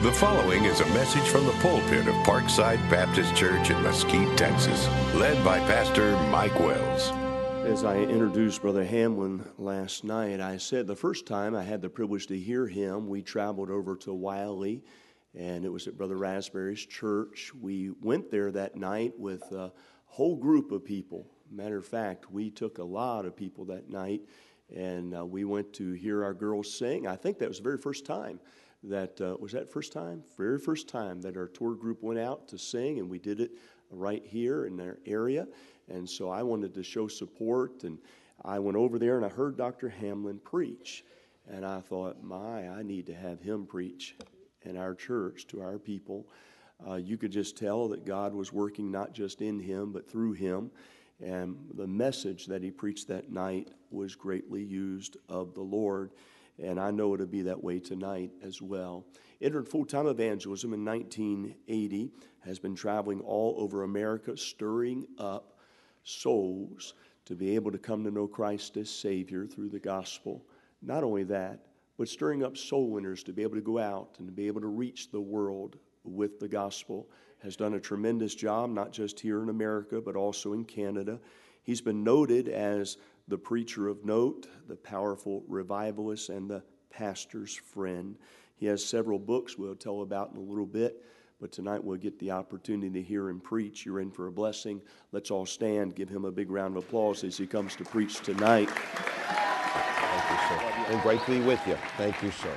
The following is a message from the pulpit of Parkside Baptist Church in Mesquite, Texas, led by Pastor Mike Wells. As I introduced Brother Hamlin last night, I said the first time I had the privilege to hear him, we traveled over to Wiley, and it was at Brother Raspberry's church. We went there that night with a whole group of people. Matter of fact, we took a lot of people that night, and we went to hear our girls sing. I think that was the very first time. Was that first time? Very first time that our tour group went out to sing, and we did it right here in their area. And so I wanted to show support, and I went over there and I heard Dr. Hamlin preach. And I thought, I need to have him preach in our church to our people. You could just tell that God was working not just in him, but through him. And the message that he preached that night was greatly used of the Lord. And I know it'll be that way tonight as well. Entered full-time evangelism in 1980, has been traveling all over America, stirring up souls to be able to come to know Christ as Savior through the gospel. Not only that, but stirring up soul winners to be able to go out and to be able to reach the world with the gospel. Has done a tremendous job, not just here in America, but also in Canada. He's been noted as the preacher of note, the powerful revivalist, and the pastor's friend. He has several books we'll tell about in a little bit, but tonight we'll get the opportunity to hear him preach. You're in for a blessing. Let's all stand, give him a big round of applause as he comes to preach tonight. Thank you, sir. And great to be with you. Thank you, sir.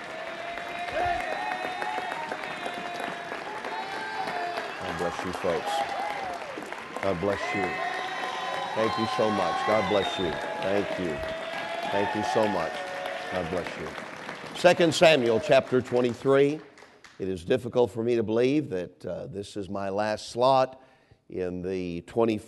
God bless you, folks. God bless you. Thank you so much. God bless you. Thank you. Thank you so much. God bless you. 2 Samuel chapter 23. It is difficult for me to believe that this is my last slot in the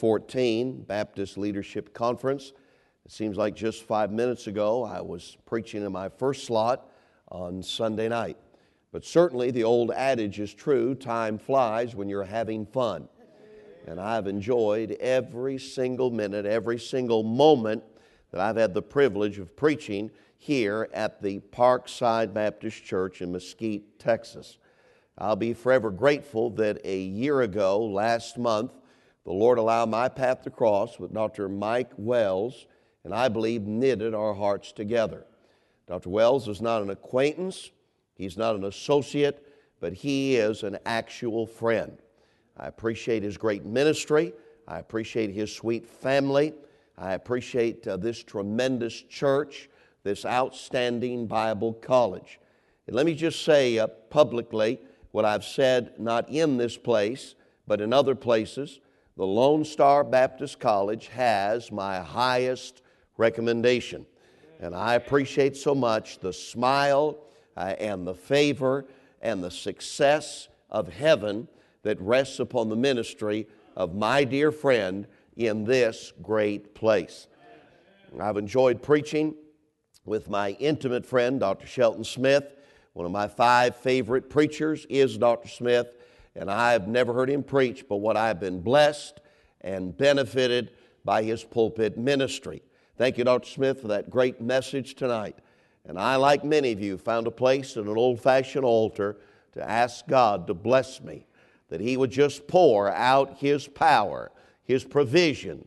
2014 Baptist Leadership Conference. It seems like just 5 minutes ago I was preaching in my first slot on Sunday night. But certainly the old adage is true, time flies when you're having fun. And I've enjoyed every single minute, every single moment that I've had the privilege of preaching here at the Parkside Baptist Church in Mesquite, Texas. I'll be forever grateful that a year ago, last month, the Lord allowed my path to cross with Dr. Mike Wells, and I believe knitted our hearts together. Dr. Wells is not an acquaintance, he's not an associate, but he is an actual friend. I appreciate his great ministry. I appreciate his sweet family. I appreciate this tremendous church, this outstanding Bible college. And let me just say publicly what I've said not in this place, but in other places. The Lone Star Baptist College has my highest recommendation. And I appreciate so much the smile and the favor and the success of heaven that rests upon the ministry of my dear friend in this great place. I've enjoyed preaching with my intimate friend, Dr. Shelton Smith. One of my 5 favorite preachers is Dr. Smith, and I've never heard him preach, but what I've been blessed and benefited by his pulpit ministry. Thank you, Dr. Smith, for that great message tonight. And I, like many of you, found a place at an old-fashioned altar to ask God to bless me, that He would just pour out His power, His provision,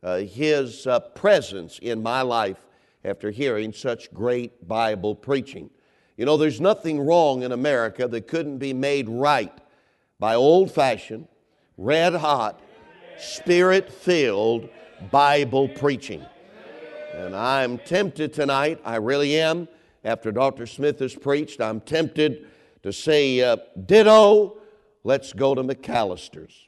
His presence in my life after hearing such great Bible preaching. You know, there's nothing wrong in America that couldn't be made right by old-fashioned, red-hot, Spirit-filled Bible preaching. And I'm tempted tonight, I really am, after Dr. Smith has preached, I'm tempted to say, ditto, let's go to McAllister's.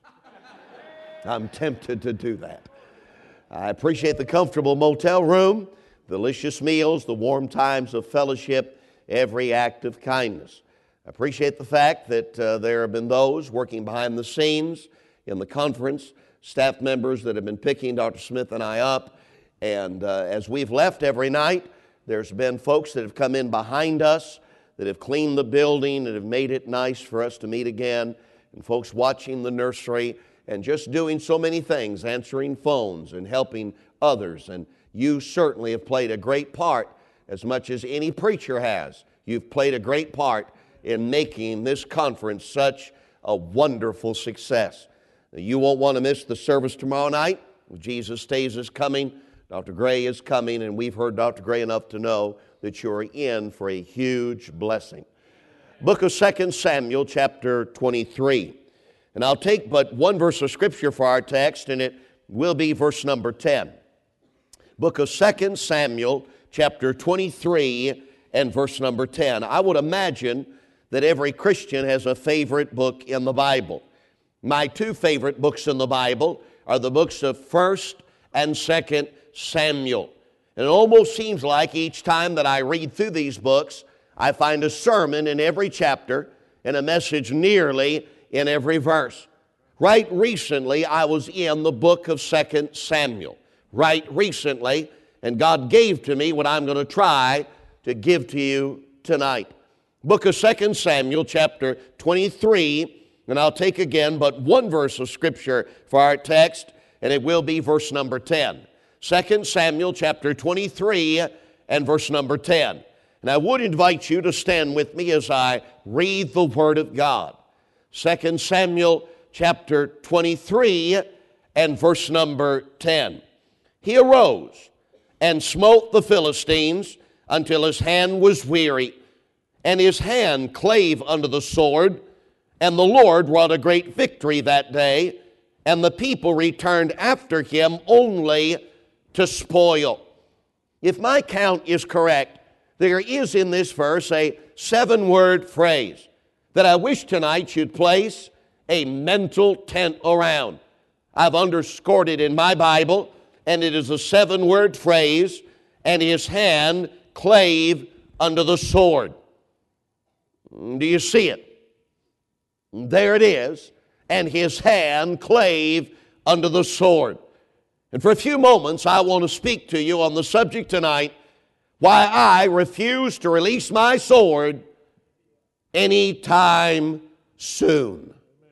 I'm tempted to do that. I appreciate the comfortable motel room, delicious meals, the warm times of fellowship, every act of kindness. I appreciate the fact that there have been those working behind the scenes in the conference, staff members that have been picking Dr. Smith and I up. And as we've left every night, there's been folks that have come in behind us that have cleaned the building and have made it nice for us to meet again, and folks watching the nursery and just doing so many things, answering phones and helping others. And you certainly have played a great part, as much as any preacher has. You've played a great part in making this conference such a wonderful success. You won't want to miss the service tomorrow night. Jesus Stays is coming. Dr. Gray is coming, and we've heard Dr. Gray enough to know that you're in for a huge blessing. Book of 2 Samuel, chapter 23. And I'll take but one verse of Scripture for our text, and it will be verse number 10. Book of 2 Samuel, chapter 23, and verse number 10. I would imagine that every Christian has a favorite book in the Bible. My two favorite books in the Bible are the books of 1 and 2 Samuel. And it almost seems like each time that I read through these books, I find a sermon in every chapter and a message nearly in every verse. Right recently, I was in the book of 2 Samuel. Right recently, and God gave to me what I'm going to try to give to you tonight. Book of 2 Samuel, chapter 23, and I'll take again but one verse of Scripture for our text, and it will be verse number 10. 2 Samuel, chapter 23, and verse number 10. And I would invite you to stand with me as I read the Word of God. 2 Samuel, chapter 23, and verse number 10. He arose and smote the Philistines until his hand was weary, and his hand clave under the sword. And the Lord wrought a great victory that day, and the people returned after him only to spoil. If my count is correct, there is in this verse a 7-word phrase that I wish tonight you'd place a mental tent around. I've underscored it in my Bible, and it is a 7-word phrase, and his hand clave under the sword. Do you see it? There it is, and his hand clave under the sword. And for a few moments, I want to speak to you on the subject tonight, why I refuse to release my sword anytime soon.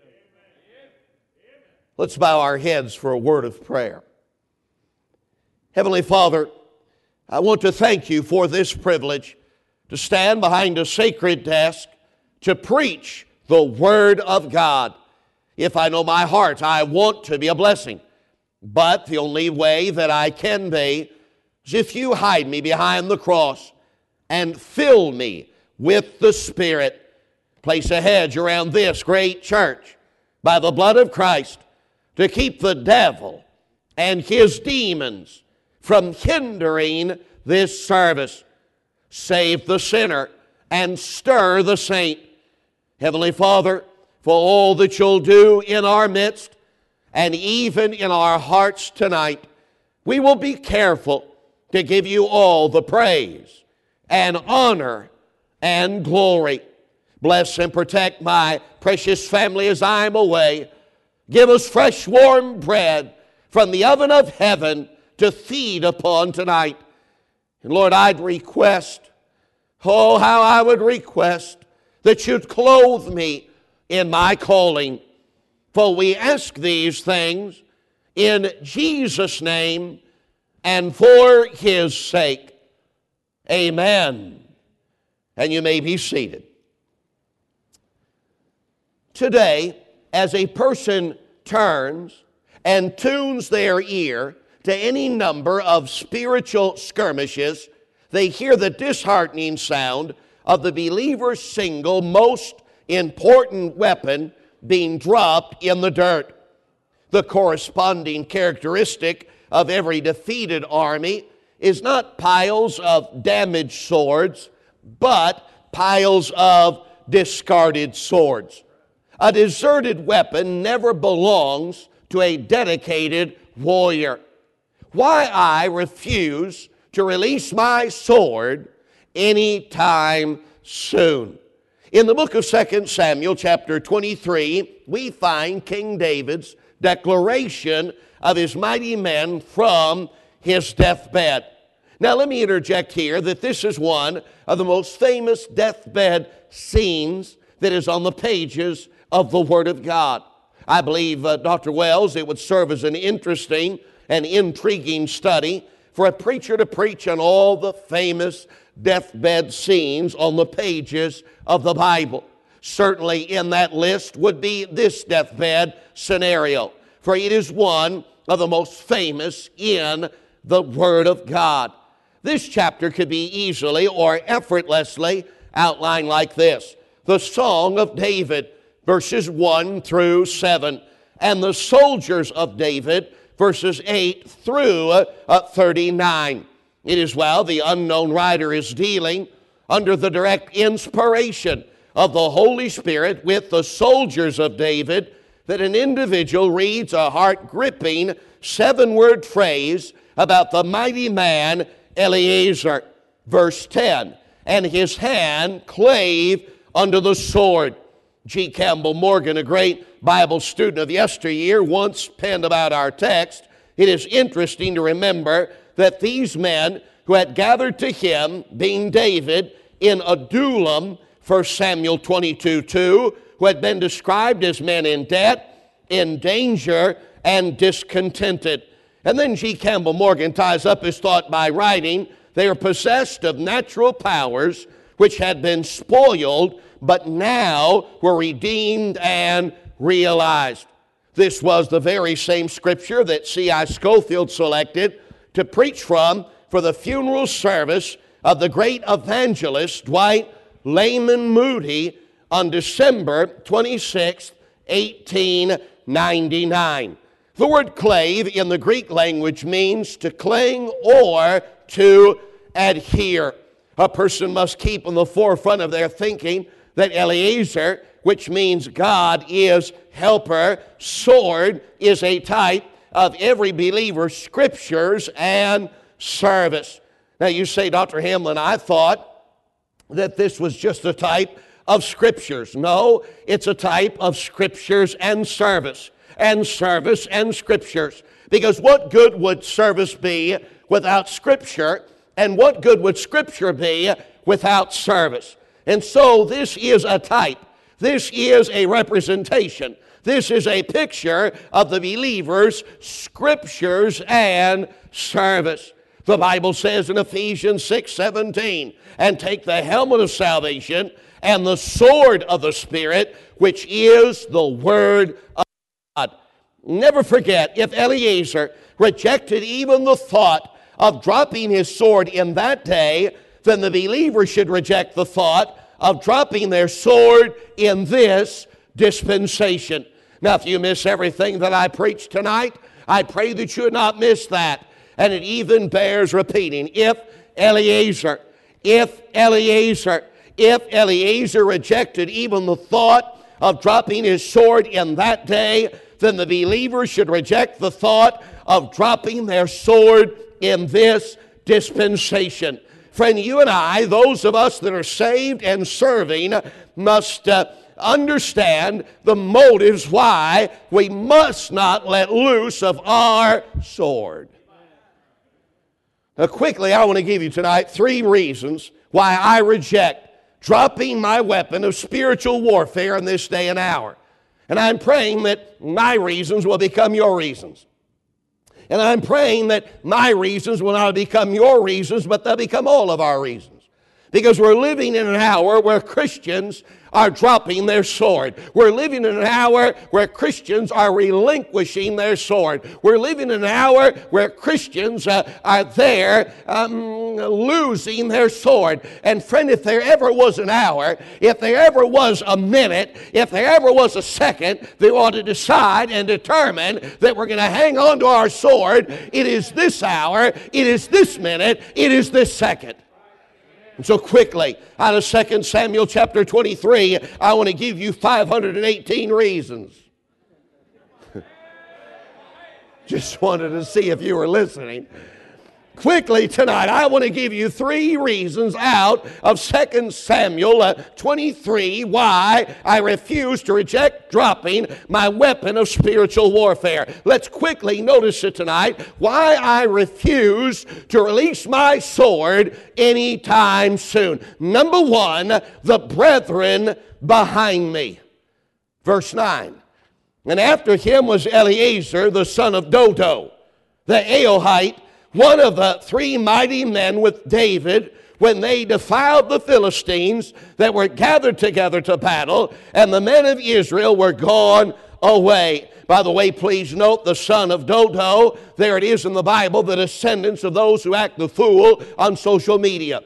Let's bow our heads for a word of prayer. Heavenly Father, I want to thank you for this privilege to stand behind a sacred desk to preach the Word of God. If I know my heart, I want to be a blessing. But the only way that I can be is if you hide me behind the cross and fill me with the Spirit. Place a hedge around this great church by the blood of Christ to keep the devil and his demons from hindering this service. Save the sinner and stir the saint. Heavenly Father, for all that you'll do in our midst and even in our hearts tonight, we will be careful to give you all the praise and honor and glory. Bless and protect my precious family as I'm away. Give us fresh warm bread from the oven of heaven to feed upon tonight. And Lord, I'd request, oh, how I would request that you'd clothe me in my calling. For we ask these things in Jesus' name and for his sake. Amen. And you may be seated. Today, as a person turns and tunes their ear to any number of spiritual skirmishes, they hear the disheartening sound of the believer's single most important weapon being dropped in the dirt. The corresponding characteristic of every defeated army is not piles of damaged swords, but piles of discarded swords. A deserted weapon never belongs to a dedicated warrior. Why I refuse to release my sword anytime soon. In the book of 2 Samuel, chapter 23, we find King David's declaration of his mighty men from his deathbed. Now, let me interject here that this is one of the most famous deathbed scenes that is on the pages of the Word of God. I believe, Dr. Wells, it would serve as an interesting and intriguing study for a preacher to preach on all the famous deathbed scenes on the pages of the Bible. Certainly in that list would be this deathbed scenario, for it is one of the most famous in the Word of God. This chapter could be easily or effortlessly outlined like this: the Song of David, verses 1 through 7, and the soldiers of David, verses 8 through 39. It is while the unknown writer is dealing under the direct inspiration of the Holy Spirit with the soldiers of David that an individual reads a heart-gripping 7-word phrase about the mighty man Eleazar. Verse 10, and his hand clave unto the sword. G. Campbell Morgan, a great Bible student of yesteryear, once penned about our text, it is interesting to remember that these men who had gathered to him, being David, in Adullam, 1 Samuel 22:2, who had been described as men in debt, in danger, and discontented. And then G. Campbell Morgan ties up his thought by writing, they are possessed of natural powers which had been spoiled, but now were redeemed and realized. This was the very same scripture that C.I. Scofield selected to preach from for the funeral service of the great evangelist Dwight Lyman Moody on December 26, 1899. The word clave in the Greek language means to cling or to adhere. A person must keep in the forefront of their thinking that Eleazar, which means God is helper, sword, is a type of every believer's scriptures and service. Now you say, Dr. Hamlin, I thought that this was just a type of scriptures. No, it's a type of scriptures and service and scriptures. Because what good would service be without scripture, and what good would scripture be without service? And so this is a type. This is a representation. This is a picture of the believer's scriptures and service. The Bible says in Ephesians 6:17, and take the helmet of salvation and the sword of the Spirit, which is the Word of God. Never forget, if Eleazar rejected even the thought of dropping his sword in that day, then the believer should reject the thought of dropping their sword in this dispensation. Now, if you miss everything that I preach tonight, I pray that you would not miss that. And it even bears repeating. If Eleazar rejected even the thought of dropping his sword in that day, then the believer should reject the thought of dropping their sword in this dispensation. Friend, you and I, those of us that are saved and serving, must understand the motives why we must not let loose of our sword. Now, quickly, I want to give you tonight 3 reasons why I reject dropping my weapon of spiritual warfare in this day and hour. And I'm praying that my reasons will become your reasons. And I'm praying that my reasons will not become your reasons, but they'll become all of our reasons. Because we're living in an hour where Christians are dropping their sword. We're living in an hour where Christians are relinquishing their sword. We're living in an hour where Christians are there losing their sword. And friend, if there ever was an hour, if there ever was a minute, if there ever was a second, they ought to decide and determine that we're going to hang on to our sword. It is this hour, it is this minute, it is this second. And so quickly, out of 2 Samuel chapter 23, I want to give you 518 reasons. Just wanted to see if you were listening. Quickly tonight, I want to give you 3 reasons out of 2 Samuel 23 why I refuse to reject dropping my weapon of spiritual warfare. Let's quickly notice it tonight, why I refuse to release my sword anytime soon. Number 1, the brethren behind me. Verse 9, and after him was Eleazar, the son of Dodo, the Ahohite, one of the 3 mighty men with David, when they defiled the Philistines that were gathered together to battle, and the men of Israel were gone away. By the way, please note the son of Dodo. There it is in the Bible, the descendants of those who act the fool on social media.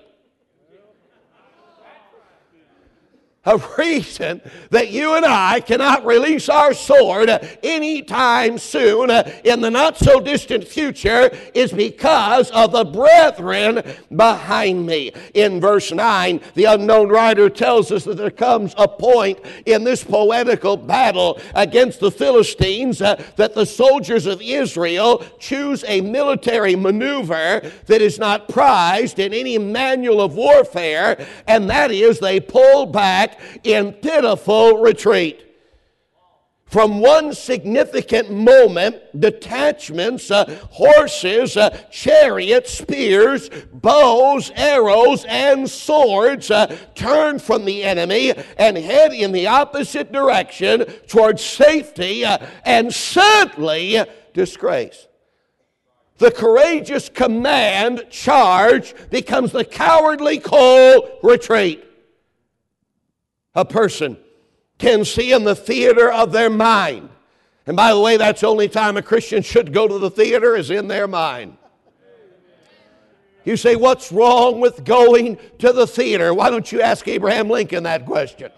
A reason that you and I cannot release our sword anytime soon in the not-so-distant future is because of the brethren behind me. In verse 9, the unknown writer tells us that there comes a point in this poetical battle against the Philistines that the soldiers of Israel choose a military maneuver that is not prized in any manual of warfare, and that is they pull back in pitiful retreat. From one significant moment, detachments, horses, chariots, spears, bows, arrows, and swords turn from the enemy and head in the opposite direction towards safety and sadly disgrace. The courageous command, charge, becomes the cowardly call, retreat. A person can see in the theater of their mind. And by the way, that's the only time a Christian should go to the theater is in their mind. You say, what's wrong with going to the theater? Why don't you ask Abraham Lincoln that question?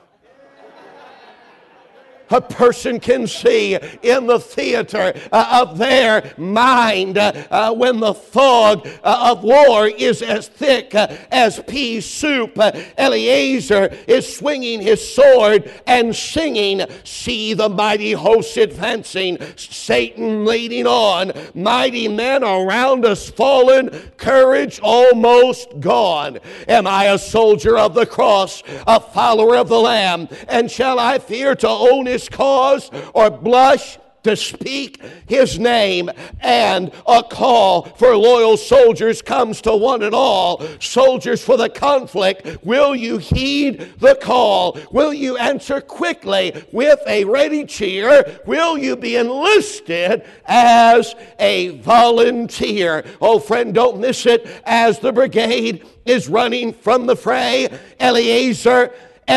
A person can see in the theater of their mind when the fog of war is as thick as pea soup. Eleazar is swinging his sword and singing, "See the mighty hosts advancing, Satan leading on. Mighty men around us fallen, courage almost gone. Am I a soldier of the cross, a follower of the Lamb? And shall I fear to own his cause or blush to speak his name?" And a call for loyal soldiers comes to one and all. Soldiers for the conflict, will you heed the call? Will you answer quickly with a ready cheer? Will you be enlisted as a volunteer? Oh friend, don't miss it. As the brigade is running from the fray, Eleazar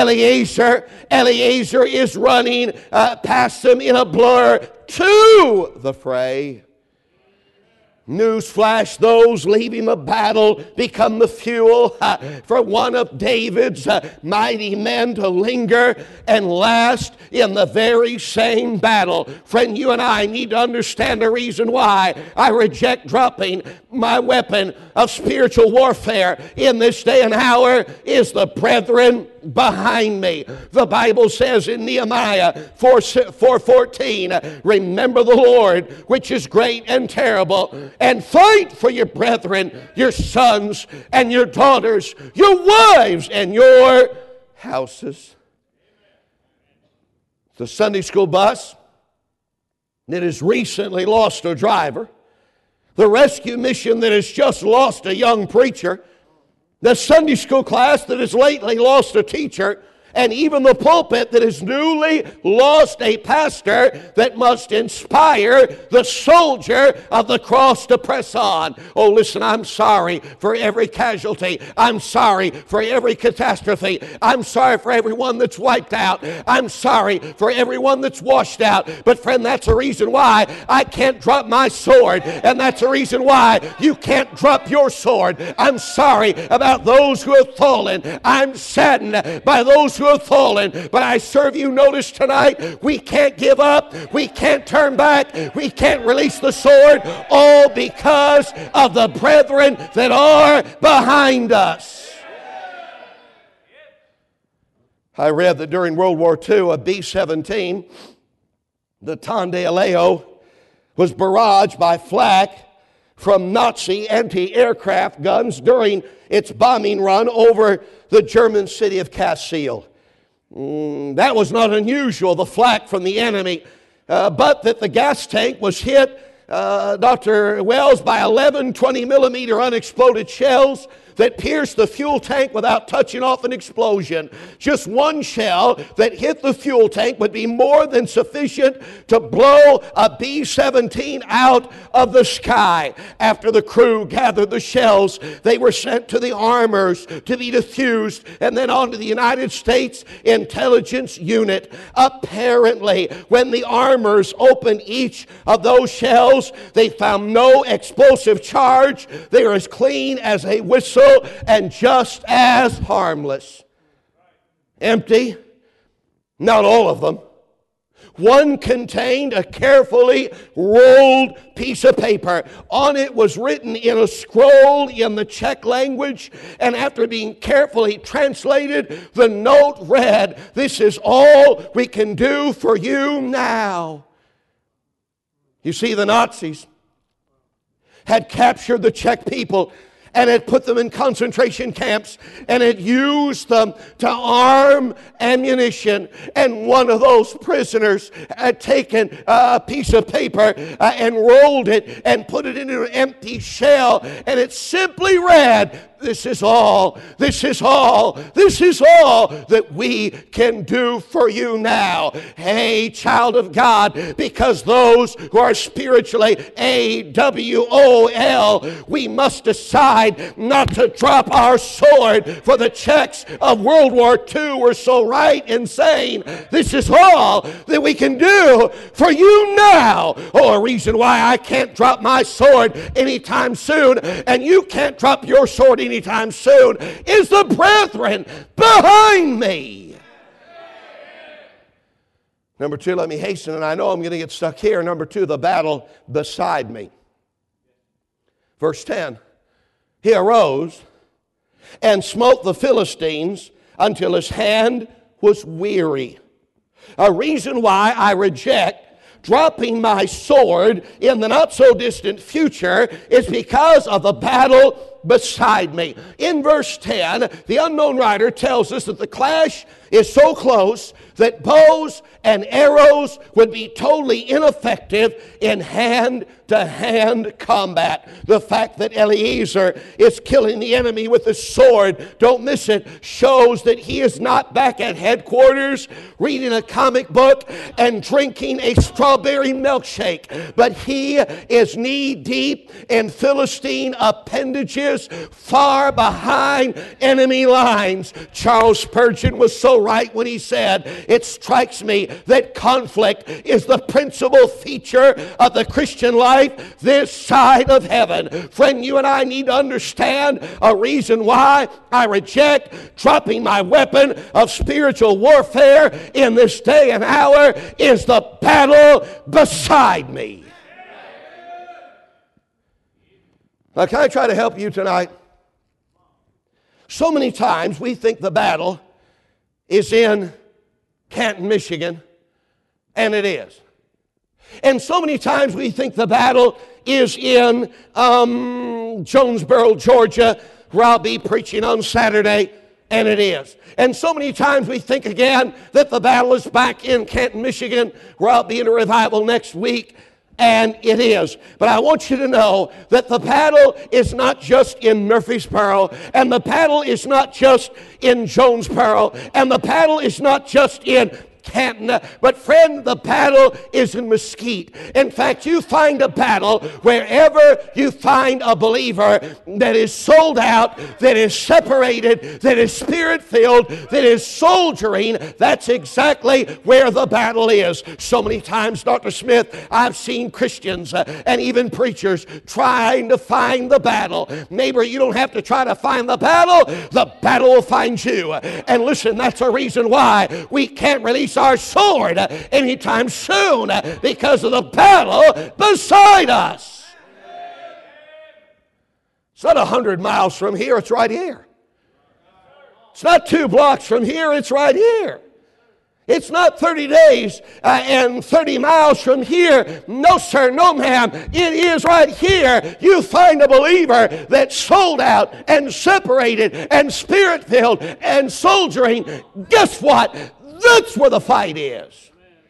is running past them in a blur to the fray. Newsflash, those leaving the battle become the fuel for one of David's mighty men to linger and last in the very same battle. Friend, you and I need to understand the reason why I reject dropping my weapon of spiritual warfare in this day and hour is the brethren behind me. The Bible says in Nehemiah 4:14, remember the Lord, which is great and terrible, and fight for your brethren, your sons and your daughters, your wives and your houses. The Sunday school bus that has recently lost a driver, the rescue mission that has just lost a young preacher, the Sunday school class that has lately lost a teacher, and even the pulpit that has newly lost a pastor that must inspire the soldier of the cross to press on. Oh, listen, I'm sorry for every casualty. I'm sorry for every catastrophe. I'm sorry for everyone that's wiped out. I'm sorry for everyone that's washed out. But friend, that's the reason why I can't drop my sword, and that's the reason why you can't drop your sword. I'm sorry about those who have fallen. I'm saddened by those who have fallen, but I serve you notice tonight, we can't give up, we can't turn back, we can't release the sword, all because of the brethren that are behind us. I read that during World War II, a B-17, the Tonde Aleo, was barraged by flak from Nazi anti-aircraft guns during its bombing run over the German city of Kassel. That was not unusual, the flak from the enemy, but that the gas tank was hit, Dr. Wells, by 11 20-millimeter unexploded shells that pierced the fuel tank without touching off an explosion. Just one shell that hit the fuel tank would be more than sufficient to blow a B-17 out of the sky. After the crew gathered the shells, they were sent to the armors to be diffused and then on to the United States Intelligence Unit. Apparently, when the armors opened each of those shells, they found no explosive charge. They were as clean as a whistle and just as harmless. Empty? Not all of them. One contained a carefully rolled piece of paper. On it was written in a scroll in the Czech language, and after being carefully translated, the note read, "This is all we can do for you now." You see, the Nazis had captured the Czech people and had put them in concentration camps and had used them to arm ammunition. And one of those prisoners had taken a piece of paper and rolled it and put it into an empty shell, and it simply read, "This is all, this is all, this is all that we can do for you now." Hey, child of God, because those who are spiritually AWOL, we must decide not to drop our sword, for the Czechs of World War II were so right in saying, "This is all that we can do for you now." Oh, a reason why I can't drop my sword anytime soon, and you can't drop your sword anytime soon, is the brethren behind me. Number two, let me hasten, and I know I'm going to get stuck here. Number two, the battle beside me. Verse 10, he arose and smote the Philistines until his hand was weary. A reason why I reject dropping my sword in the not-so-distant future is because of the battle beside me. In verse 10, the unknown writer tells us that the clash is so close that bows and arrows would be totally ineffective in hand-to-hand combat. The fact that Eliezer is killing the enemy with his sword, don't miss it, shows that he is not back at headquarters reading a comic book and drinking a strawberry milkshake, but he is knee-deep in Philistine appendages far behind enemy lines. Charles Spurgeon was so right when he said, "It strikes me that conflict is the principal feature of the Christian life this side of heaven." Friend, you and I need to understand a reason why I reject dropping my weapon of spiritual warfare in this day and hour is the battle beside me. Now, can I try to help you tonight? So many times we think the battle is in Canton, Michigan, and it is. And so many times we think the battle is in Jonesboro, Georgia, where I'll be preaching on Saturday, and it is. And so many times we think again that the battle is back in Canton, Michigan, where I'll be in a revival next week, and it is. But I want you to know that the battle is not just in Murfreesboro, and the battle is not just in Jonesboro, and the battle is not just in Canton, but friend, the battle is in Mesquite. In fact, you find a battle wherever you find a believer that is sold out, that is separated, that is spirit-filled, that is soldiering. That's exactly where the battle is. So many times, Dr. Smith, I've seen Christians and even preachers trying to find the battle. Neighbor, you don't have to try to find the battle will find you. And listen, that's a reason why we can't release our sword anytime soon, because of the battle beside us. It's not 100 miles from here, it's right here. It's not 2 blocks from here, it's right here. It's not 30 days and 30 miles from here. No, sir, no, ma'am. It is right here. You find a believer that's sold out and separated and spirit-filled and soldiering. Guess what? That's where the fight is.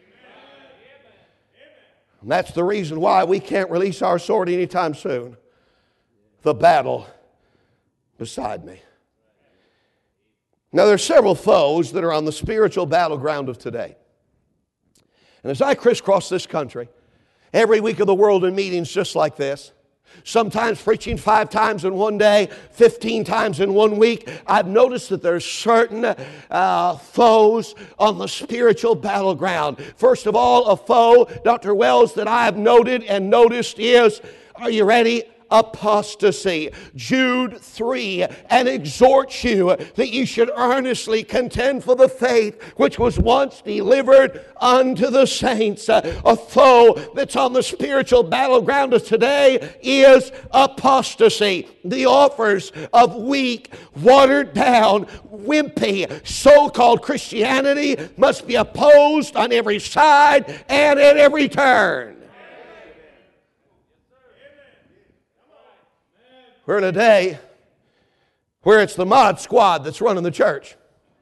And that's the reason why we can't release our sword anytime soon. The battle beside me. Now, there are several foes that are on the spiritual battleground of today. And as I crisscross this country, every week of the world in meetings just like this, sometimes preaching 5 times in one day, 15 times in one week, I've noticed that there's certain foes on the spiritual battleground. First of all, a foe, Dr. Wells, that I have noted and noticed is, are you ready? Apostasy. Jude 3, and exhort you that you should earnestly contend for the faith which was once delivered unto the saints. A foe that's on the spiritual battleground of today is apostasy. The offers of weak, watered down, wimpy, so-called Christianity must be opposed on every side and at every turn. We're in a day where it's the mod squad that's running the church.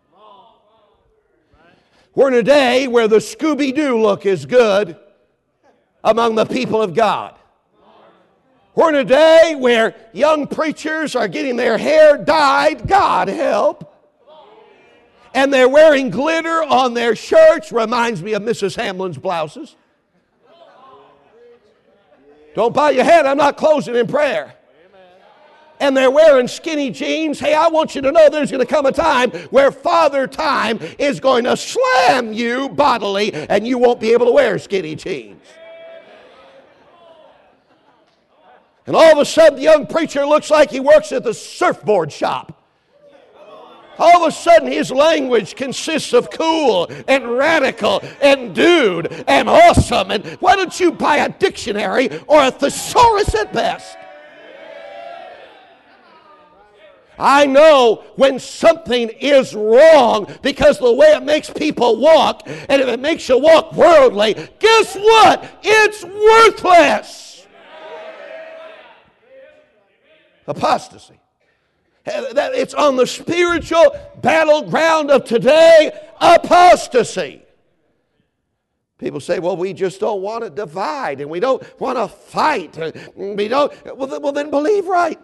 We're in a day where the Scooby-Doo look is good among the people of God. We're in a day where young preachers are getting their hair dyed, God help, and they're wearing glitter on their shirts. Reminds me of Mrs. Hamlin's blouses. Don't bow your head, I'm not closing in prayer. And they're wearing skinny jeans. Hey, I want you to know there's going to come a time where Father Time is going to slam you bodily and you won't be able to wear skinny jeans. And all of a sudden the young preacher looks like he works at the surfboard shop. All of a sudden his language consists of cool and radical and dude and awesome. And why don't you buy a dictionary or a thesaurus at best? I know when something is wrong because of the way it makes people walk, and if it makes you walk worldly, guess what? It's worthless. Apostasy. It's on the spiritual battleground of today, apostasy. People say, well, we just don't want to divide, and we don't want to fight. We don't. Well, then believe right.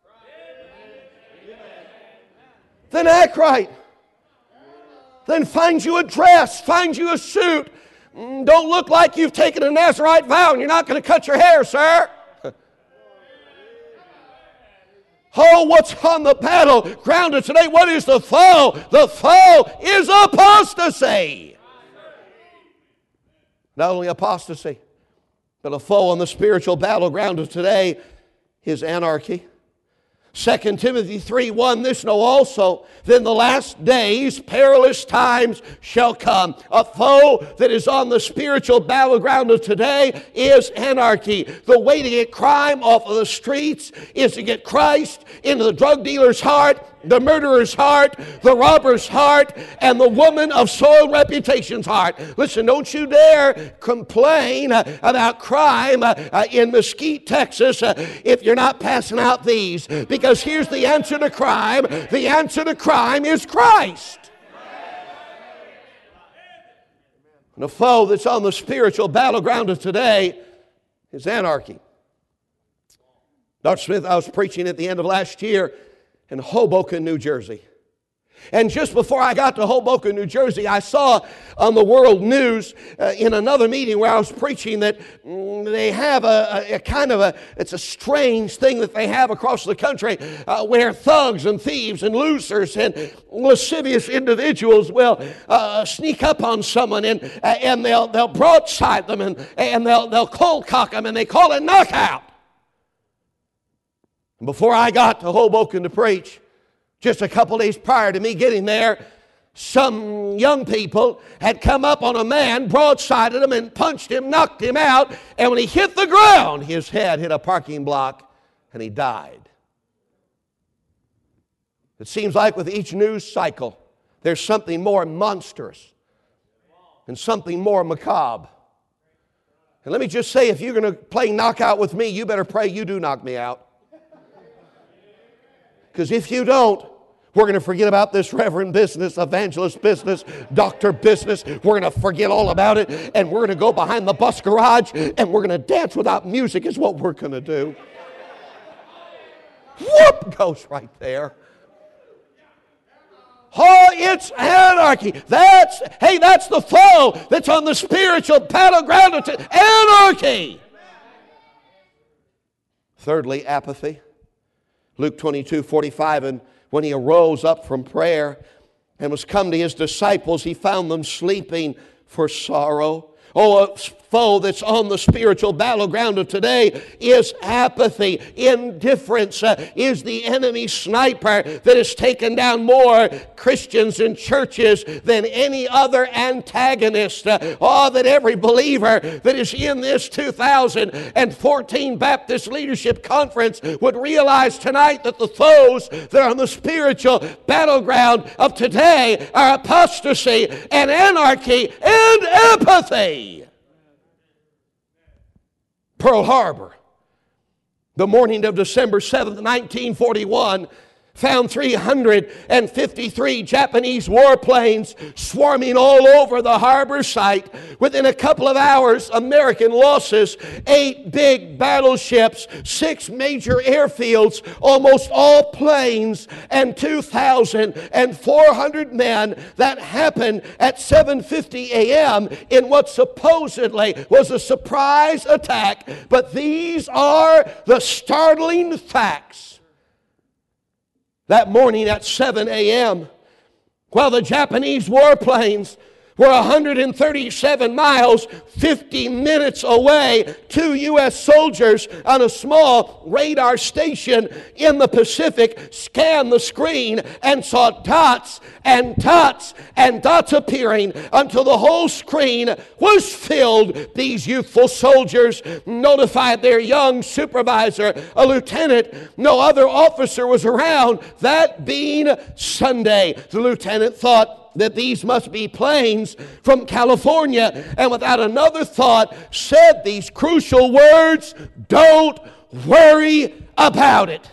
Then act right. Then find you a dress, find you a suit. Don't look like you've taken a Nazarite vow and you're not going to cut your hair, sir. Oh, what's on the battleground of today? What is the foe? The foe is apostasy. Not only apostasy, but a foe on the spiritual battleground of today is anarchy. 2 Timothy 3:1, this know also, then the last days perilous times shall come. A foe that is on the spiritual battleground of today is anarchy. The way to get crime off of the streets is to get Christ into the drug dealer's heart, the murderer's heart, the robber's heart, and the woman of soiled reputation's heart. Listen, don't you dare complain about crime in Mesquite, Texas, if you're not passing out these. Because here's the answer to crime. The answer to crime is Christ. And the foe that's on the spiritual battleground of today is anarchy. Dr. Smith, I was preaching at the end of last year in Hoboken, New Jersey. And just before I got to Hoboken, New Jersey, I saw on the world news in another meeting where I was preaching that they have it's a strange thing that they have across the country where thugs and thieves and losers and lascivious individuals will sneak up on someone and they'll broadside them and they'll cold cock them and they call it knockout. And before I got to Hoboken to preach, just a couple days prior to me getting there, some young people had come up on a man, broadsided him and punched him, knocked him out, and when he hit the ground, his head hit a parking block and he died. It seems like with each news cycle, there's something more monstrous and something more macabre. And let me just say, if you're going to play knockout with me, you better pray you do knock me out. Because if you don't, we're going to forget about this reverend business, evangelist business, doctor business. We're going to forget all about it, and we're going to go behind the bus garage, and we're going to dance without music is what we're going to do. whoop, goes right there. Oh, it's anarchy. That's the foe that's on the spiritual battleground of anarchy. Thirdly, apathy. Luke 22:45, and when he arose up from prayer and was come to his disciples, he found them sleeping for sorrow. Oh, a foe that's on the spiritual battleground of today is apathy. Indifference is the enemy sniper that has taken down more Christians and churches than any other antagonist. Oh, that every believer that is in this 2014 Baptist Leadership Conference would realize tonight that the foes that are on the spiritual battleground of today are apostasy and anarchy and apathy. Pearl Harbor, the morning of December 7th, 1941, found 353 Japanese warplanes swarming all over the harbor site. Within a couple of hours, American losses: 8 big battleships, 6 major airfields, almost all planes, and 2,400 men. That happened at 7:50 a.m. in what supposedly was a surprise attack. But these are the startling facts. That morning at 7 a.m., while the Japanese warplanes were 137 miles, 50 minutes away, 2 U.S. soldiers on a small radar station in the Pacific scanned the screen and saw dots and dots and dots appearing until the whole screen was filled. These youthful soldiers notified their young supervisor, a lieutenant. No other officer was around. That being Sunday, the lieutenant thought that these must be planes from California, and without another thought said these crucial words: "Don't worry about it."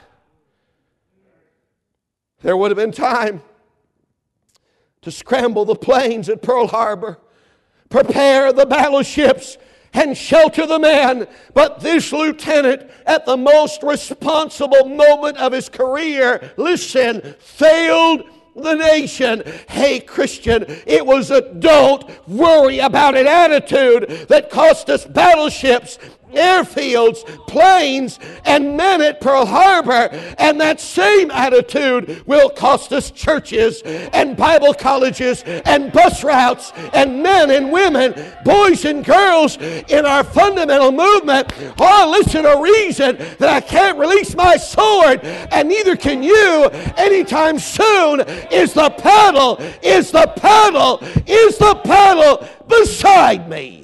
There would have been time to scramble the planes at Pearl Harbor, prepare the battleships, and shelter the men. But this lieutenant, at the most responsible moment of his career, listen, failed the nation. Hey, Christian, it was a don't worry about it attitude that cost us battleships, airfields, planes, and men at Pearl Harbor. And that same attitude will cost us churches and Bible colleges and bus routes and men and women, boys and girls in our fundamental movement. Oh, listen, a reason that I can't release my sword, and neither can you anytime soon, is the paddle beside me.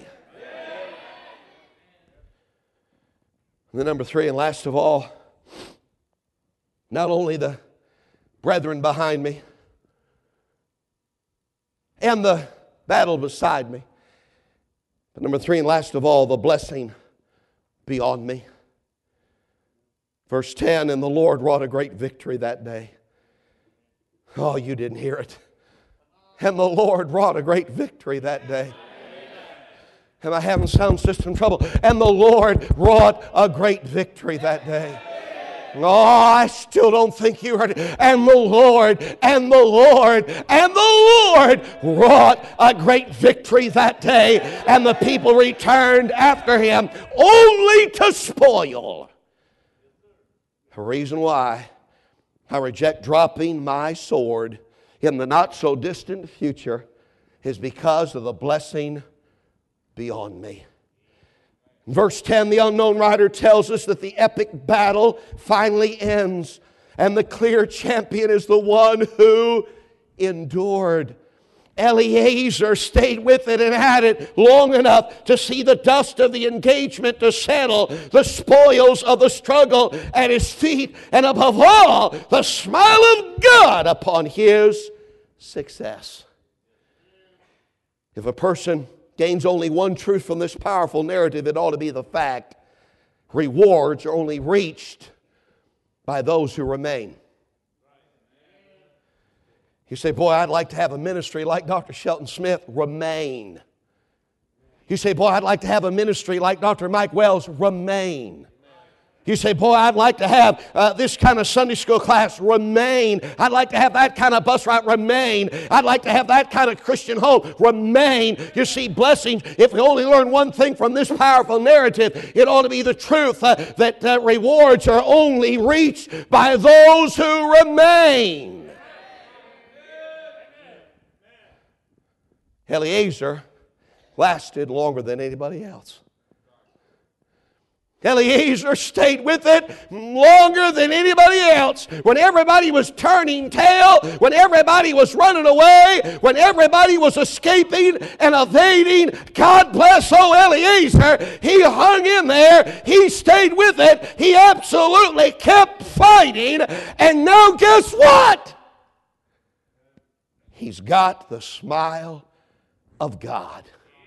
And then number 3, and last of all, not only the brethren behind me and the battle beside me, but number 3, and last of all, the blessing beyond me. Verse 10, and the Lord wrought a great victory that day. Oh, you didn't hear it. And the Lord wrought a great victory that day. Am I having sound system trouble? And the Lord wrought a great victory that day. Oh, I still don't think you heard it. And the Lord wrought a great victory that day. And the people returned after him only to spoil. The reason why I reject dropping my sword in the not so distant future is because of the blessing beyond me. In verse 10, the unknown writer tells us that the epic battle finally ends, and the clear champion is the one who endured. Eleazar stayed with it and had it long enough to see the dust of the engagement to settle, the spoils of the struggle at his feet, and above all, the smile of God upon his success. If a person gains only one truth from this powerful narrative, it ought to be the fact: rewards are only reached by those who remain. You say, boy, I'd like to have a ministry like Dr. Shelton Smith. Remain. You say, boy, I'd like to have a ministry like Dr. Mike Wells. Remain. You say, boy, I'd like to have this kind of Sunday school class remain. I'd like to have that kind of bus route remain. I'd like to have that kind of Christian home remain. You see, blessings, if we only learn one thing from this powerful narrative, it ought to be the truth that rewards are only reached by those who remain. Eliezer lasted longer than anybody else. Eliezer stayed with it longer than anybody else. When everybody was turning tail, when everybody was running away, when everybody was escaping and evading, God bless old Eliezer, he hung in there, he stayed with it, he absolutely kept fighting, and now guess what? He's got the smile of God.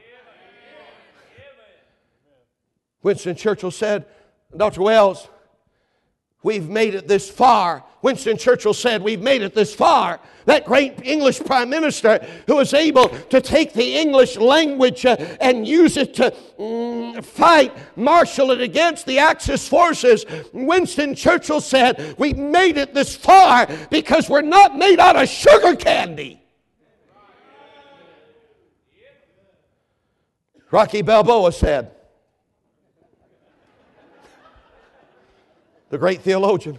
Winston Churchill said, Dr. Wells, we've made it this far. Winston Churchill said, we've made it this far. That great English prime minister who was able to take the English language and use it to marshal it against the Axis forces. Winston Churchill said, we've made it this far because we're not made out of sugar candy. Rocky Balboa said, the great theologian.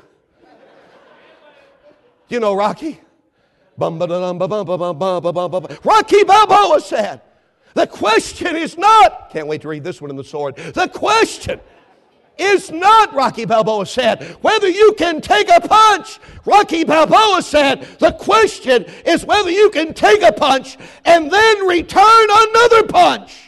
You know Rocky? Rocky Balboa said, the question is not, can't wait to read this one in the sword. The question is not, Rocky Balboa said, whether you can take a punch. Rocky Balboa said, the question is whether you can take a punch and then return another punch.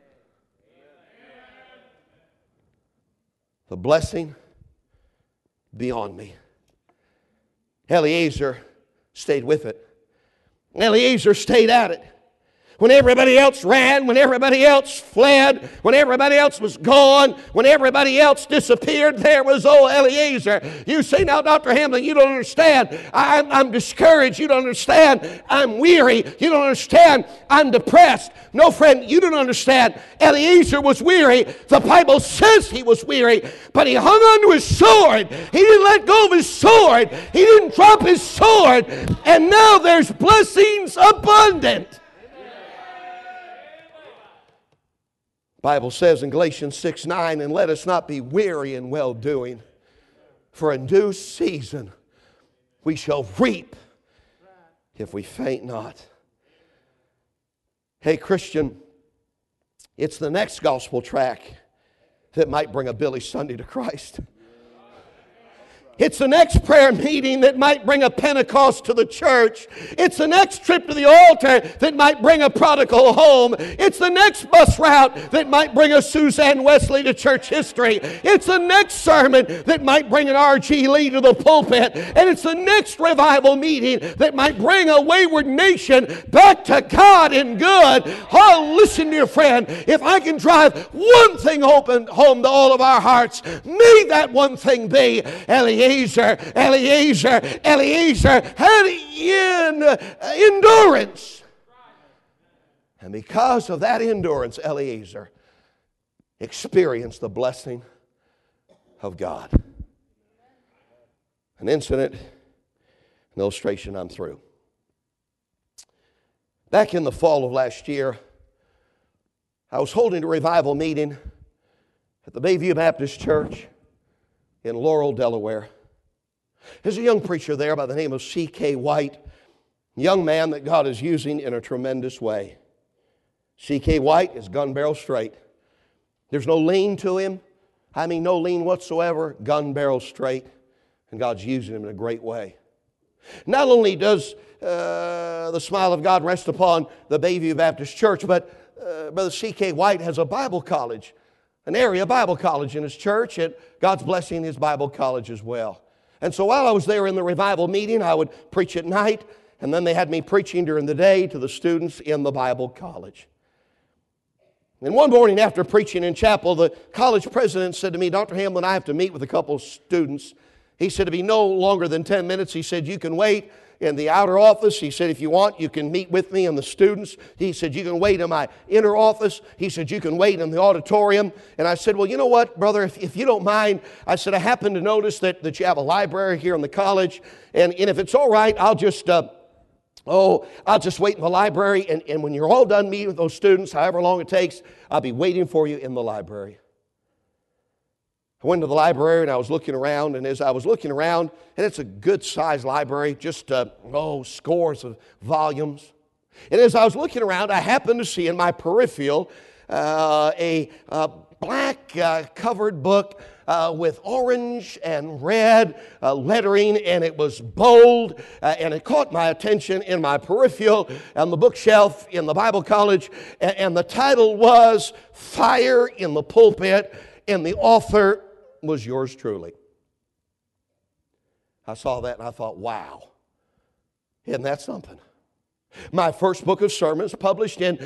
The blessing beyond me. Eliezer stayed with it. Eliezer stayed at it. When everybody else ran, when everybody else fled, when everybody else was gone, when everybody else disappeared, there was old Eliezer. You say, now, Dr. Hamlin, you don't understand. I'm discouraged. You don't understand. I'm weary. You don't understand. I'm depressed. No, friend, you don't understand. Eliezer was weary. The Bible says he was weary, but he hung onto his sword. He didn't let go of his sword. He didn't drop his sword. And now there's blessings abundant. Bible says in Galatians 6:9, and let us not be weary in well-doing, for in due season we shall reap if we faint not. Hey, Christian, it's the next gospel track that might bring a Billy Sunday to Christ. It's the next prayer meeting that might bring a Pentecost to the church. It's the next trip to the altar that might bring a prodigal home. It's the next bus route that might bring a Suzanne Wesley to church history. It's the next sermon that might bring an R.G. Lee to the pulpit. And it's the next revival meeting that might bring a wayward nation back to God in good. Oh, listen, dear friend, if I can drive one thing home to all of our hearts, may that one thing be Eliezer had endurance. And because of that endurance, Eliezer experienced the blessing of God. An incident, an illustration, I'm through. Back in the fall of last year, I was holding a revival meeting at the Bayview Baptist Church in Laurel, Delaware. There's a young preacher there by the name of C.K. White, a young man that God is using in a tremendous way. C.K. White is gun barrel straight. There's no lean to him. I mean, no lean whatsoever, gun barrel straight. And God's using him in a great way. Not only does the smile of God rest upon the Bayview Baptist Church, but Brother C.K. White has a Bible college, an area Bible college in his church, and God's blessing his Bible college as well. And so while I was there in the revival meeting, I would preach at night, and then they had me preaching during the day to the students in the Bible college. And one morning after preaching in chapel, the college president said to me, Dr. Hamlin, I have to meet with a couple of students. He said, it'll be no longer than 10 minutes. He said, you can wait. in the outer office. He said, if you want, you can meet with me and the students. He said, you can wait in my inner office. He said, you can wait in the auditorium. And I said, well, you know what, brother, if you don't mind, I said, I happen to notice that you have a library here in the college. And if it's all right, I'll just wait in the library. And when you're all done meeting with those students, however long it takes, I'll be waiting for you in the library. I went to the library and I was looking around, and as I was looking around, and it's a good-sized library, just scores of volumes. And as I was looking around, I happened to see in my peripheral a black covered book with orange and red lettering, and it was bold, and it caught my attention in my peripheral on the bookshelf in the Bible college, and the title was Fire in the Pulpit, and the author was yours truly. I saw that and I thought, wow, isn't that something? My first book of sermons published in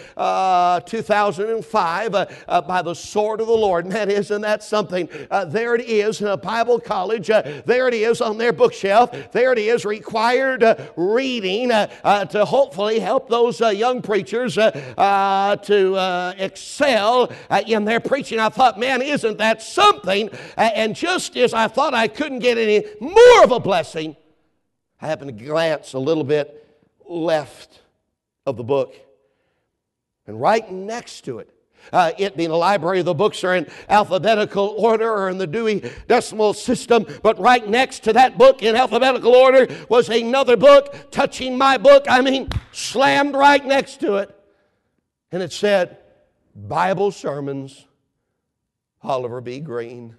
2005 by the Sword of the Lord. Man, isn't that something? There it is in a Bible college. There it is on their bookshelf. There it is, required reading to hopefully help those young preachers to excel in their preaching. I thought, man, isn't that something? And just as I thought I couldn't get any more of a blessing, I happened to glance a little bit left of the book, and right next to it, it being a library, the books are in alphabetical order or in the Dewey Decimal System, but right next to that book in alphabetical order was another book touching my book, slammed right next to it, and it said, Bible Sermons, Oliver B. Greene.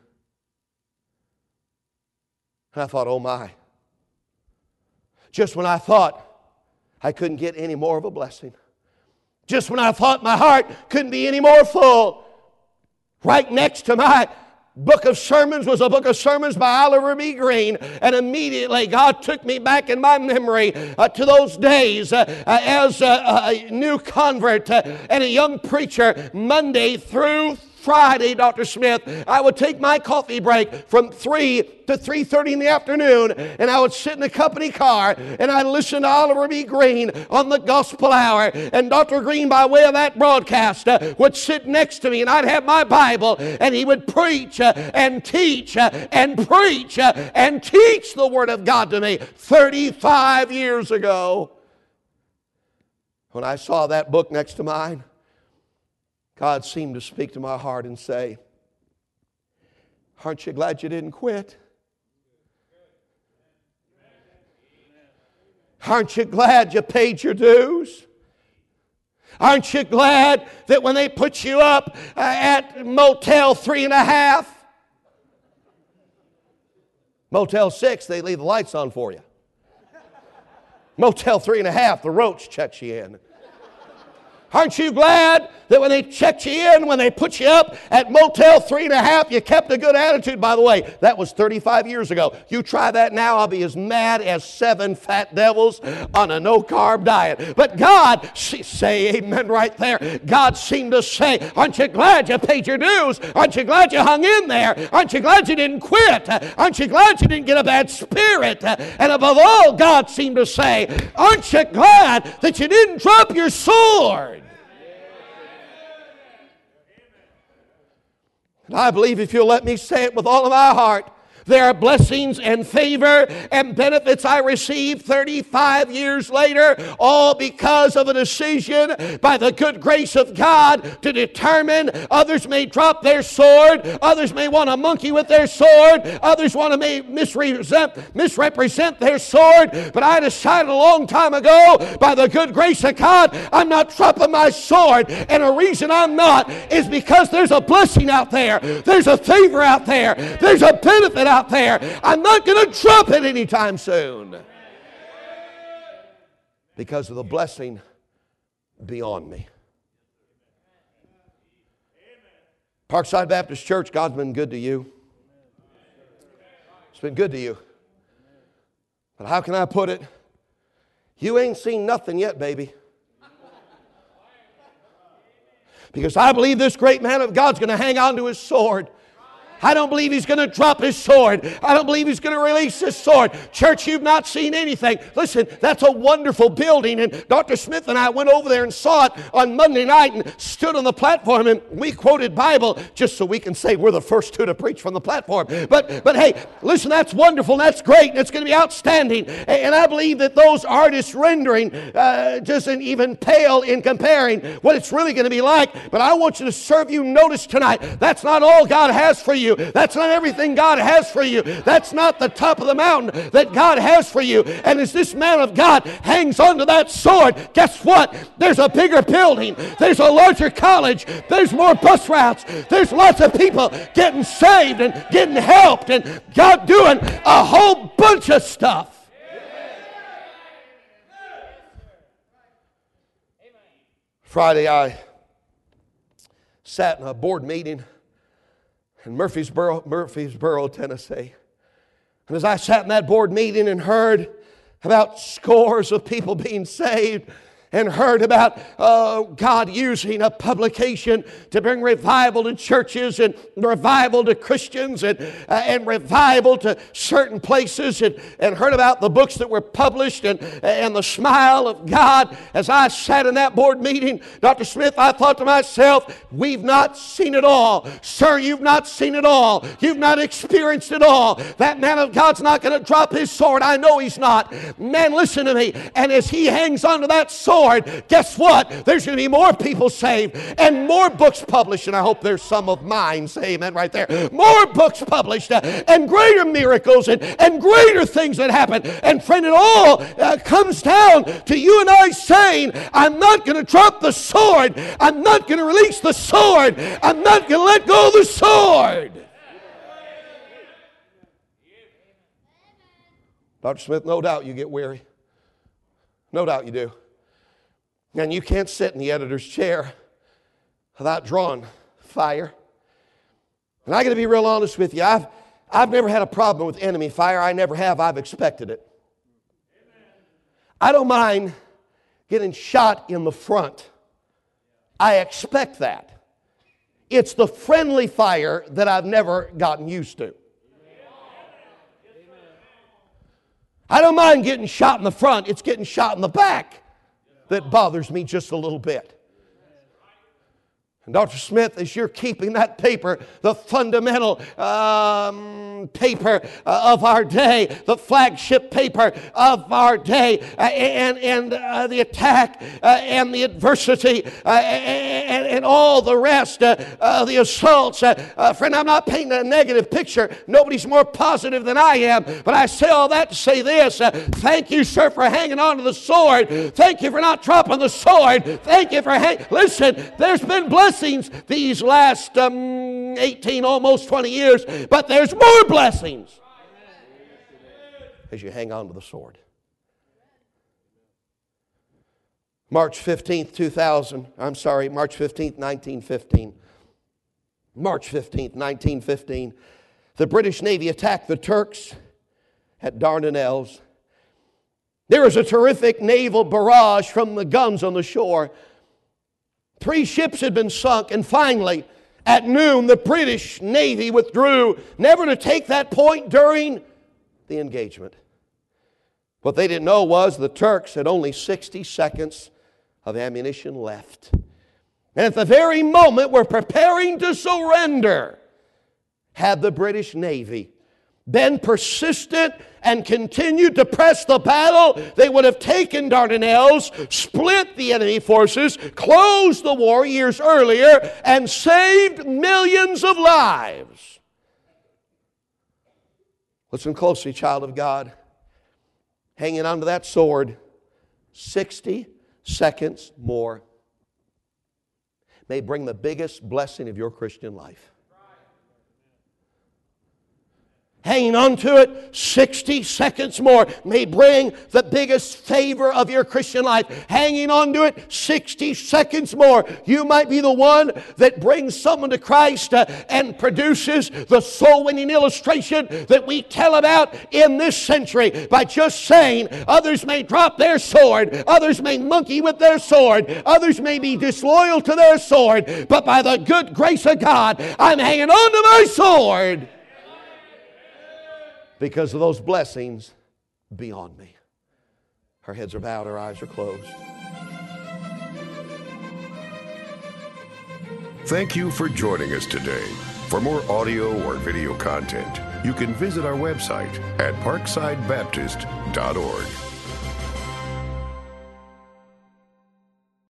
And I thought, oh my. Just when I thought I couldn't get any more of a blessing. Just when I thought my heart couldn't be any more full. Right next to my book of sermons was a book of sermons by Oliver B. Greene. And immediately God took me back in my memory to those days as a new convert and a young preacher, Monday through Friday, Dr. Smith, I would take my coffee break from 3 to 3:30 in the afternoon, and I would sit in the company car, and I'd listen to Oliver B. Greene on the Gospel Hour, and Dr. Greene, by way of that broadcast, would sit next to me, and I'd have my Bible, and he would preach and teach and preach and teach the Word of God to me 35 years ago. When I saw that book next to mine, God seemed to speak to my heart and say, aren't you glad you didn't quit? Aren't you glad you paid your dues? Aren't you glad that when they put you up at Motel 3.5, Motel 6, they leave the lights on for you. Motel 3.5, the roach checks you in. Aren't you glad that when they checked you in, when they put you up at Motel 3.5, you kept a good attitude? By the way, that was 35 years ago. You try that now, I'll be as mad as 7 fat devils on a no-carb diet. But God, say amen right there. God seemed to say, aren't you glad you paid your dues? Aren't you glad you hung in there? Aren't you glad you didn't quit? Aren't you glad you didn't get a bad spirit? And above all, God seemed to say, aren't you glad that you didn't drop your sword? And I believe if you'll let me say it with all of my heart, there are blessings and favor and benefits I received 35 years later, all because of a decision by the good grace of God to determine others may drop their sword, others may want to monkey with their sword, others want to misrepresent their sword, but I decided a long time ago by the good grace of God, I'm not dropping my sword, and the reason I'm not is because there's a blessing out there, there's a favor out there, there's a benefit out there. I'm not going to drop it anytime soon because of the blessing beyond me. Parkside Baptist Church, God's been good to you. It's been good to you. But how can I put it? You ain't seen nothing yet, baby. Because I believe this great man of God's going to hang on to his sword. I don't believe He's going to drop His sword. I don't believe He's going to release His sword. Church, you've not seen anything. Listen, that's a wonderful building, and Dr. Smith and I went over there and saw it on Monday night and stood on the platform, and we quoted Bible just so we can say we're the first two to preach from the platform. But hey, listen, that's wonderful, and that's great, and it's going to be outstanding. And I believe that those artists' rendering doesn't even pale in comparing what it's really going to be like. But I want you to serve you notice tonight. That's not all God has for you. That's not everything God has for you. That's not the top of the mountain that God has for you. And as this man of God hangs onto that sword, guess what? There's a bigger building. There's a larger college. There's more bus routes. There's lots of people getting saved and getting helped and God doing a whole bunch of stuff. Friday, I sat in a board meeting in Murfreesboro, Tennessee. And as I sat in that board meeting and heard about scores of people being saved, and heard about God using a publication to bring revival to churches and revival to Christians and revival to certain places, and heard about the books that were published and the smile of God. As I sat in that board meeting, Dr. Smith, I thought to myself, we've not seen it all. Sir, you've not seen it all. You've not experienced it all. That man of God's not going to drop his sword. I know he's not. Man, listen to me. And as he hangs onto that sword, guess what? There's going to be more people saved and more books published, and I hope there's some of mine, say amen right there. More books published and greater miracles and greater things that happen. And friend, it all comes down to you and I saying, I'm not going to drop the sword. I'm not going to release the sword. I'm not going to let go of the sword. Dr. Smith, no doubt you get weary. No doubt you do. And you can't sit in the editor's chair without drawing fire. And I got to be real honest with you. I've never had a problem with enemy fire. I never have. I've expected it. I don't mind getting shot in the front. I expect that. It's the friendly fire that I've never gotten used to. I don't mind getting shot in the front. It's getting shot in the back that bothers me just a little bit. And Dr. Smith, as you're keeping that paper, the fundamental paper of our day, the flagship paper of our day, and the attack and the adversity and all the rest, the assaults. Friend, I'm not painting a negative picture. Nobody's more positive than I am. But I say all that to say this. Thank you, sir, for hanging on to the sword. Thank you for not dropping the sword. Thank you for Listen, there's been blessings these last 18, almost 20 years, but there's more blessings as you hang on to the sword. March 15th, 1915. March 15th, 1915. The British Navy attacked the Turks at Dardanelles. There was a terrific naval barrage from the guns on the shore. 3 ships had been sunk, and finally, at noon, the British Navy withdrew, never to take that point during the engagement. What they didn't know was the Turks had only 60 seconds of ammunition left. And at the very moment we're preparing to surrender, had the British Navy been persistent and continued to press the battle, they would have taken Dardanelles, split the enemy forces, closed the war years earlier, and saved millions of lives. Listen closely, child of God. Hanging onto that sword, 60 seconds more may bring the biggest blessing of your Christian life. Hanging on to it 60 seconds more may bring the biggest favor of your Christian life. Hanging on to it 60 seconds more, you might be the one that brings someone to Christ and produces the soul-winning illustration that we tell about in this century by just saying others may drop their sword, others may monkey with their sword, others may be disloyal to their sword, but by the good grace of God, I'm hanging on to my sword. Because of those blessings beyond me. Her heads are bowed, her eyes are closed. Thank you for joining us today. For more audio or video content, you can visit our website at parksidebaptist.org.